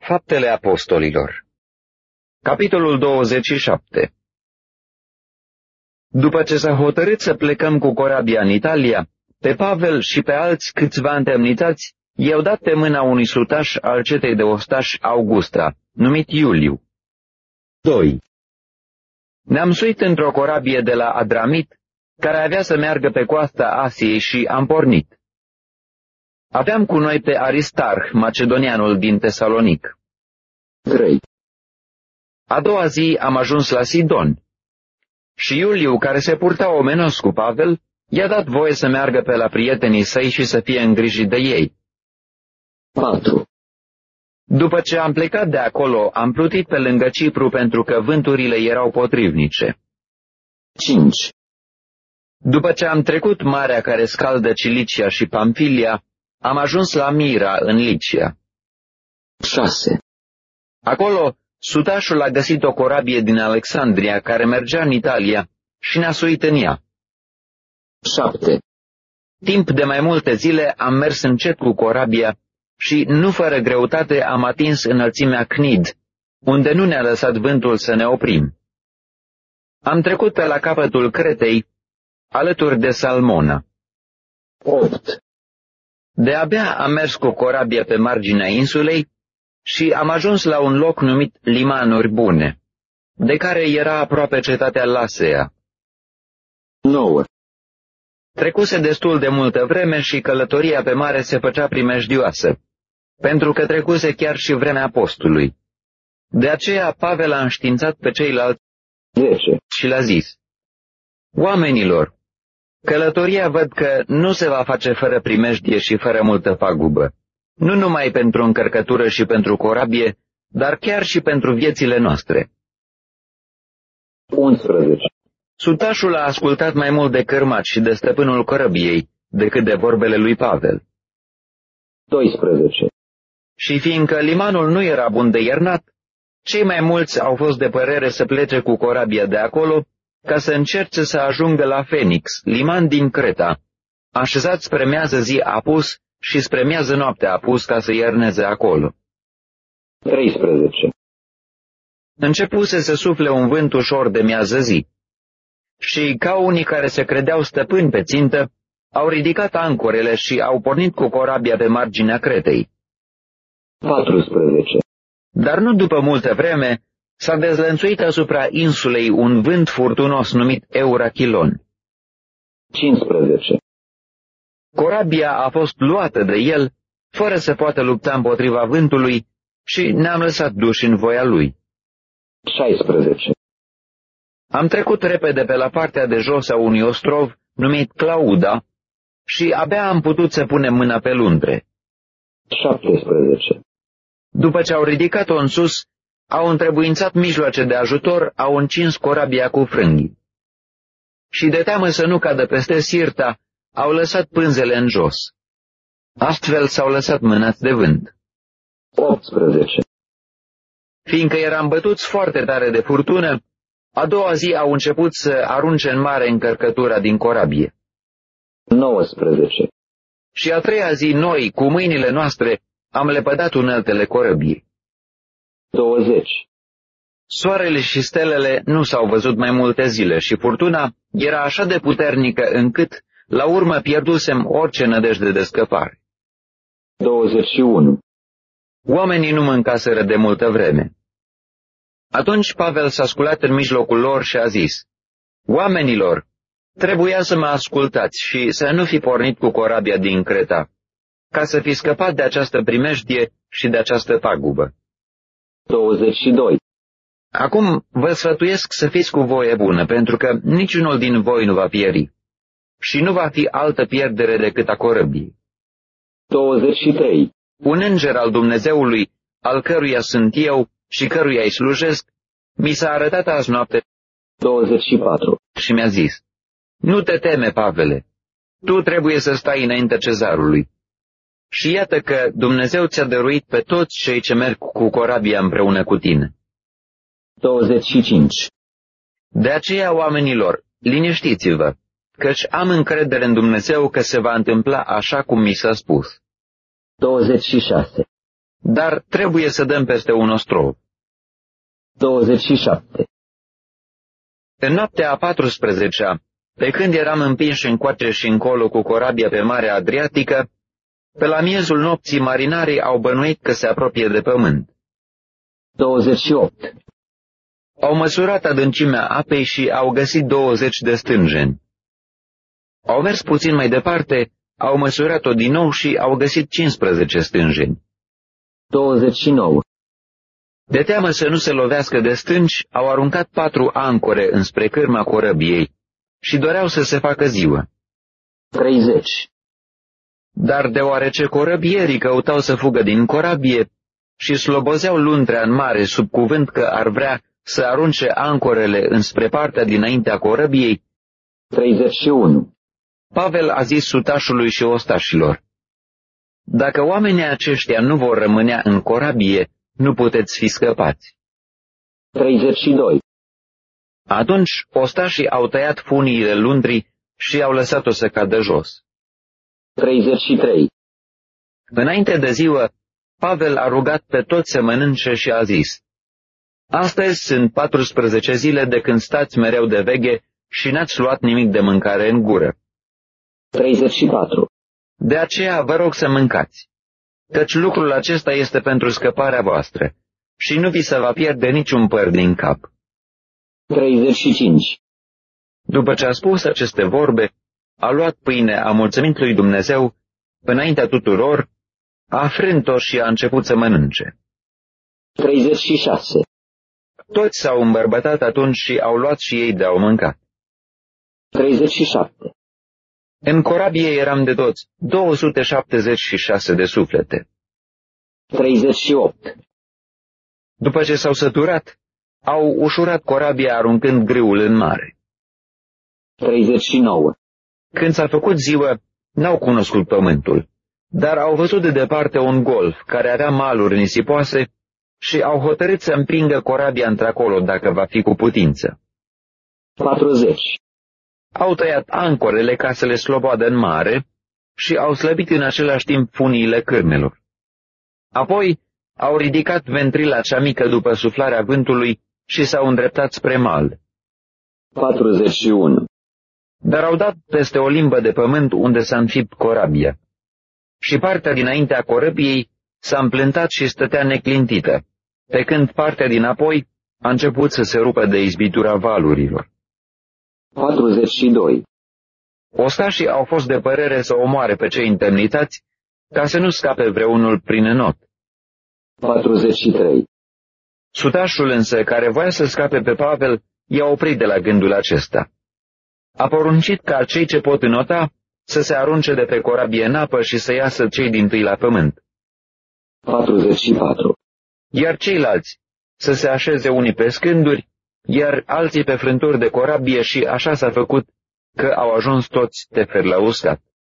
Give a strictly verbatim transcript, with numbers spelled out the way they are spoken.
Faptele Apostolilor, capitolul douăzeci și șapte. După ce s-a hotărât să plecăm cu corabia în Italia, pe Pavel și pe alți câțiva întemnițați i-au dat pe mâna unui slutaș al cetei de ostași Augusta, numit Iuliu. doi. Ne-am suit într-o corabie de la Adramit, care avea să meargă pe coasta Asiei, și am pornit. Aveam cu noi pe Aristarh, macedonianul din Tesalonic. trei. A doua zi am ajuns la Sidon. Și Iuliu, care se purta omenos cu Pavel, i-a dat voie să meargă pe la prietenii săi și să fie îngrijit de ei. patru. După ce am plecat de acolo, am plutit pe lângă Cipru pentru că vânturile erau potrivnice. cinci. După ce am trecut marea care scaldă Cilicia și Pamfilia, am ajuns la Mira, în Licia. șase. Acolo, sutașul a găsit o corabie din Alexandria care mergea în Italia și ne-a suit în ea. șapte. Timp de mai multe zile am mers încet cu corabia și, nu fără greutate, am atins înălțimea Cnid, unde nu ne-a lăsat vântul să ne oprim. Am trecut pe la capătul Cretei, alături de Salmona. opt. De-abia am mers cu corabia pe marginea insulei și am ajuns la un loc numit Limanuri Bune, de care era aproape cetatea Lasea. nouă. Trecuse destul de multă vreme și călătoria pe mare se făcea primejdioasă, pentru că trecuse chiar și vremea postului. De aceea Pavel a înștiințat pe ceilalți zece și le-a zis: Oamenilor, călătoria văd că nu se va face fără primejdie și fără multă pagubă, nu numai pentru încărcătură și pentru corabie, dar chiar și pentru viețile noastre. unsprezece. Sutașul a ascultat mai mult de cărmat și de stăpânul corăbiei decât de vorbele lui Pavel. doisprezece. Și fiindcă limanul nu era bun de iernat, cei mai mulți au fost de părere să plece cu corabia de acolo, ca să încerce să ajungă la Fenix, liman din Creta, așezat spre miază zi apus și spre miază noapte apus, ca să ierneze acolo. treisprezece. Începuse să sufle un vânt ușor de miază zi. Și, ca unii care se credeau stăpâni pe țintă, au ridicat ancorele și au pornit cu corabia pe marginea Cretei. paisprezece. Dar nu după multă vreme s-a dezlănțuit asupra insulei un vânt furtunos numit Eurachilon. cincisprezece. Corabia a fost luată de el, fără să poată lupta împotriva vântului, și ne-am lăsat duși în voia lui. șaisprezece. Am trecut repede pe la partea de jos a unui ostrov numit Clauda și abia am putut să punem mâna pe luntre. șaptesprezece. După ce au ridicat-o în sus, au întrebuințat mijloace de ajutor, au încins corabia cu frânghii. Și de teamă să nu cadă peste Sirta, au lăsat pânzele în jos. Astfel s-au lăsat mânați de vânt. optsprezece. Fiindcă eram bătuți foarte tare de furtună, a doua zi au început să arunce în mare încărcătura din corabie. nouăsprezece. Și a treia zi noi, cu mâinile noastre, am lepădat uneltele corăbiei. douăzeci. Soarele și stelele nu s-au văzut mai multe zile și furtuna era așa de puternică încât, la urmă, pierdusem orice nădejde de scăpare. douăzeci și unu. Oamenii nu mâncaseră de multă vreme. Atunci Pavel s-a sculat în mijlocul lor și a zis: Oamenilor, trebuia să mă ascultați și să nu fi pornit cu corabia din Creta, ca să fi scăpat de această primejdie și de această pagubă. douăzeci și doi. Acum vă sfătuiesc să fiți cu voie bună, pentru că niciunul din voi nu va pieri și nu va fi altă pierdere decât a corăbiei. douăzeci și trei. Un înger al Dumnezeului, al căruia sunt eu și căruia îi slujesc, mi s-a arătat azi noapte. douăzeci și patru. Și mi-a zis: Nu te teme, Pavele, tu trebuie să stai înaintea cezarului. Și iată că Dumnezeu ți-a dăruit pe toți cei ce merg cu corabia împreună cu tine. douăzeci și cinci. De aceea, oamenilor, liniștiți-vă, căci am încredere în Dumnezeu că se va întâmpla așa cum mi s-a spus. douăzeci și șase. dar trebuie să dăm peste un ostrov. douăzeci și șapte. În noaptea a patrusprezecea, pe când eram împinși încoace și încolo cu corabia pe Marea Adriatică, pe la miezul nopții marinarii au bănuit că se apropie de pământ. douăzeci și opt. Au măsurat adâncimea apei și au găsit douăzeci de stânjeni. Au mers puțin mai departe, au măsurat-o din nou și au găsit cincisprezece stânjeni. douăzeci și nouă. De teamă să nu se lovească de stânci, au aruncat patru ancore înspre cârma corăbiei și doreau să se facă ziua. treizeci. Dar deoarece corăbierii căutau să fugă din corabie și slobozeau luntrea în mare sub cuvânt că ar vrea să arunce ancorele înspre partea dinaintea corăbiei, treizeci și unu. Pavel a zis sutașului și ostașilor: dacă oamenii aceștia nu vor rămânea în corabie, nu puteți fi scăpați. treizeci și doi. Atunci ostașii au tăiat funiile luntrii și au lăsat-o să cadă jos. treizeci și trei. Înainte de ziua, Pavel a rugat pe toți să mănânce și a zis: astăzi sunt patrusprezece zile de când stați mereu de veghe și n-ați luat nimic de mâncare în gură. treizeci și patru. De aceea vă rog să mâncați, căci lucrul acesta este pentru scăparea voastră și nu vi se va pierde niciun păr din cap. treizeci și cinci. După ce a spus aceste vorbe, a luat pâine, a mulțumit lui Dumnezeu înaintea tuturor, a frânt-o și a început să mănânce. treizeci și șase. Toți s-au îmbărbătat atunci și au luat și ei de-au mâncat. treizeci și șapte. În corabie eram de toți două sute șaptezeci și șase de suflete. treizeci și opt. După ce s-au săturat, au ușurat corabia aruncând grâul în mare. treizeci și nouă. Când s-a făcut ziua, n-au cunoscut pământul, dar au văzut de departe un golf care avea maluri nisipoase și au hotărât să împingă corabia într-acolo dacă va fi cu putință. patruzeci. Au tăiat ancorele ca să le sloboadă în mare și au slăbit în același timp funiile cârmelor. Apoi au ridicat ventrila cea mică după suflarea vântului și s-au îndreptat spre mal. patruzeci și unu. Dar au dat peste o limbă de pământ unde s-a înfipt corabia. Și partea dinaintea corăbiei s-a împlântat și stătea neclintită, pe când partea dinapoi a început să se rupă de izbitura valurilor. patruzeci și doi. Ostașii au fost de părere să omoare pe cei întemnitați, ca să nu scape vreunul prin înot. patruzeci și trei. Sutașul însă, care voia să scape pe Pavel, i-a oprit de la gândul acesta. A poruncit ca cei ce pot înota să se arunce de pe corabie în apă și să iasă cei dintâi la pământ. patruzeci și patru. Iar ceilalți să se așeze unii pe scânduri, iar alții pe frânturi de corabie și așa s-a făcut că au ajuns toți tefer la uscat.